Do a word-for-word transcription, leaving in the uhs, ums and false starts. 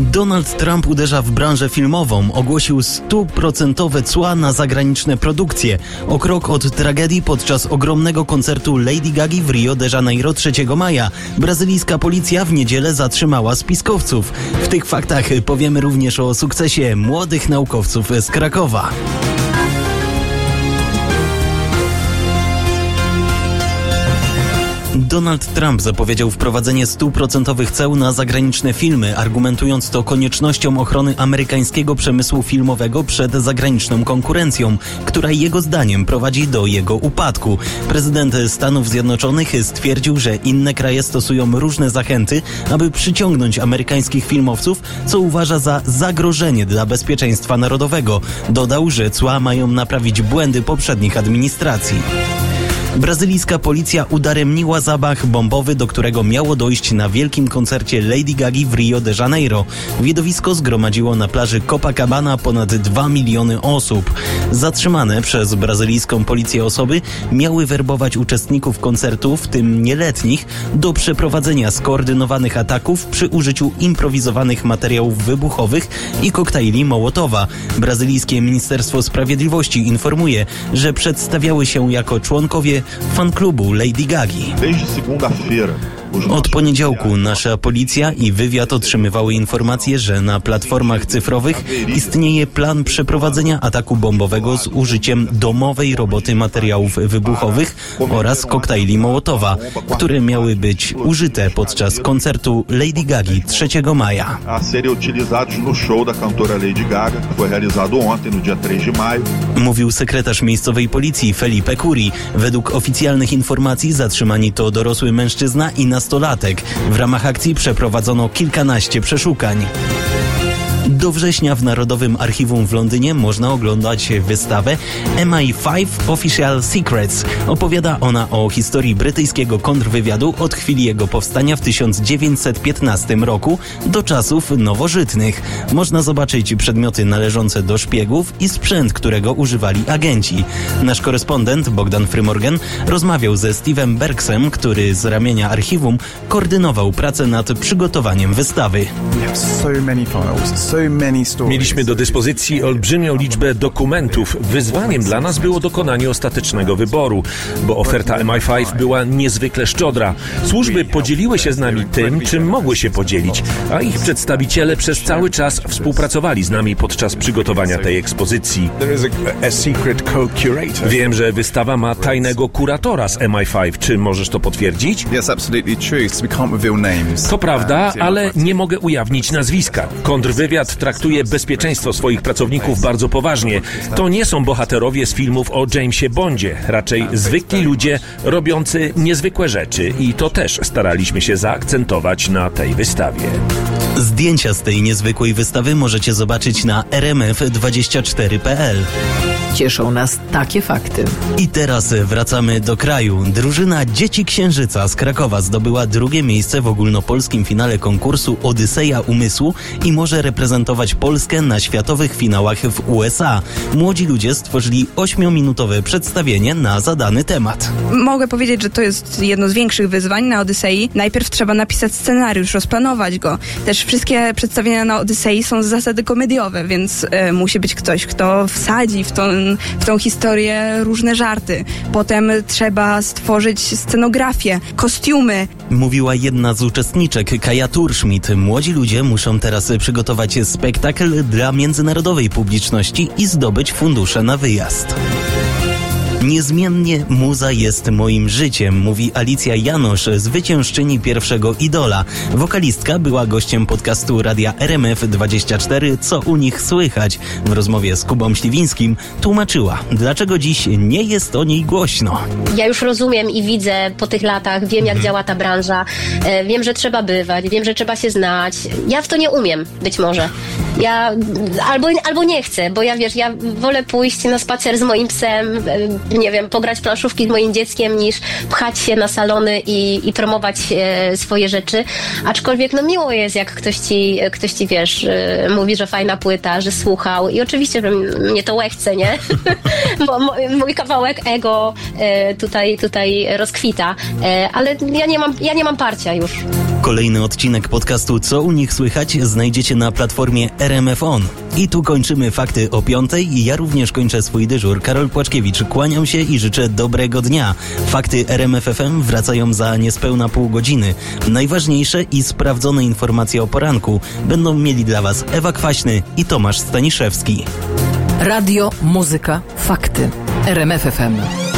Donald Trump uderza w branżę filmową. Ogłosił stuprocentowe cła na zagraniczne produkcje. O krok od tragedii podczas ogromnego koncertu Lady Gagi w Rio de Janeiro trzeciego maja. Brazylijska policja w niedzielę zatrzymała spiskowców. W tych faktach powiemy również o sukcesie młodych naukowców z Krakowa. Donald Trump zapowiedział wprowadzenie stuprocentowych ceł na zagraniczne filmy, argumentując to koniecznością ochrony amerykańskiego przemysłu filmowego przed zagraniczną konkurencją, która jego zdaniem prowadzi do jego upadku. Prezydent Stanów Zjednoczonych stwierdził, że inne kraje stosują różne zachęty, aby przyciągnąć amerykańskich filmowców, co uważa za zagrożenie dla bezpieczeństwa narodowego. Dodał, że cła mają naprawić błędy poprzednich administracji. Brazylijska policja udaremniła zamach bombowy, do którego miało dojść na wielkim koncercie Lady Gagi w Rio de Janeiro. Widowisko zgromadziło na plaży Copacabana ponad dwa miliony osób. Zatrzymane przez brazylijską policję osoby miały werbować uczestników koncertu, w tym nieletnich, do przeprowadzenia skoordynowanych ataków przy użyciu improwizowanych materiałów wybuchowych i koktajli Mołotowa. Brazylijskie Ministerstwo Sprawiedliwości informuje, że przedstawiały się jako członkowie fanklubu Lady Gagi. Od poniedziałku nasza policja i wywiad otrzymywały informacje, że na platformach cyfrowych istnieje plan przeprowadzenia ataku bombowego z użyciem domowej roboty materiałów wybuchowych oraz koktajli Mołotowa, które miały być użyte podczas koncertu Lady Gagi trzeciego maja. Mówił sekretarz miejscowej policji Felipe Curi. Według oficjalnych informacji zatrzymani to dorosły mężczyzna i nastolatek. W ramach akcji przeprowadzono kilkanaście przeszukań. Do września w Narodowym Archiwum w Londynie można oglądać wystawę M I pięć Official Secrets. Opowiada ona o historii brytyjskiego kontrwywiadu od chwili jego powstania w tysiąc dziewięćset piętnastym roku do czasów nowożytnych. Można zobaczyć przedmioty należące do szpiegów i sprzęt, którego używali agenci. Nasz korespondent Bogdan Frymorgan rozmawiał ze Steve'em Berksem, który z ramienia archiwum koordynował pracę nad przygotowaniem wystawy. Mieliśmy do dyspozycji olbrzymią liczbę dokumentów. Wyzwaniem dla nas było dokonanie ostatecznego wyboru, bo oferta M I pięć była niezwykle szczodra. Służby podzieliły się z nami tym, czym mogły się podzielić, a ich przedstawiciele przez cały czas współpracowali z nami podczas przygotowania tej ekspozycji. Wiem, że wystawa ma tajnego kuratora z M I pięć. Czy możesz to potwierdzić? To prawda, ale nie mogę ujawnić nazwiska. Kontrwywiad traktuje bezpieczeństwo swoich pracowników bardzo poważnie. To nie są bohaterowie z filmów o Jamesie Bondzie, raczej zwykli ludzie robiący niezwykłe rzeczy i to też staraliśmy się zaakcentować na tej wystawie. Zdjęcia z tej niezwykłej wystawy możecie zobaczyć na r m f dwadzieścia cztery kropka p l. Cieszą nas takie fakty. I teraz wracamy do kraju. Drużyna Dzieci Księżyca z Krakowa zdobyła drugie miejsce w ogólnopolskim finale konkursu Odyseja Umysłu i może reprezentować Polskę na światowych finałach w U S A. Młodzi ludzie stworzyli ośmiominutowe przedstawienie na zadany temat. Mogę powiedzieć, że to jest jedno z większych wyzwań na Odysei. Najpierw trzeba napisać scenariusz, rozplanować go. Też wszystkie przedstawienia na Odysei są z zasady komediowe, więc y, musi być ktoś, kto wsadzi w tą, w tą historię różne żarty. Potem trzeba stworzyć scenografię, kostiumy. Mówiła jedna z uczestniczek, Kaja Turschmidt. Młodzi ludzie muszą teraz przygotować spektakl dla międzynarodowej publiczności i zdobyć fundusze na wyjazd. Niezmiennie muza jest moim życiem, mówi Alicja Janosz, zwyciężczyni pierwszego Idola. Wokalistka była gościem podcastu Radia R M F dwadzieścia cztery, co u nich słychać. W rozmowie z Kubą Śliwińskim tłumaczyła, dlaczego dziś nie jest o niej głośno. Ja już rozumiem i widzę po tych latach, wiem jak działa ta branża, e, wiem, że trzeba bywać, wiem, że trzeba się znać. Ja w to nie umiem, być może. Ja albo, albo nie chcę, bo ja wiesz, ja wolę pójść na spacer z moim psem, e, nie wiem, pograć w planszówki z moim dzieckiem, niż pchać się na salony i, i promować e, swoje rzeczy. Aczkolwiek no miło jest, jak ktoś ci, ktoś ci wiesz, e, mówi, że fajna płyta, że słuchał i oczywiście, że mnie to łechce, nie? Bo mój kawałek ego e, tutaj, tutaj rozkwita, e, ale ja nie mam, ja nie mam parcia już. Kolejny odcinek podcastu Co u nich słychać znajdziecie na platformie R M F On. I tu kończymy fakty o piątej i ja również kończę swój dyżur. Karol Płaczkiewicz, kłaniam się i życzę dobrego dnia. Fakty R M F F M wracają za niespełna pół godziny. Najważniejsze i sprawdzone informacje o poranku będą mieli dla Was Ewa Kwaśny i Tomasz Staniszewski. Radio, muzyka, fakty. R M F F M.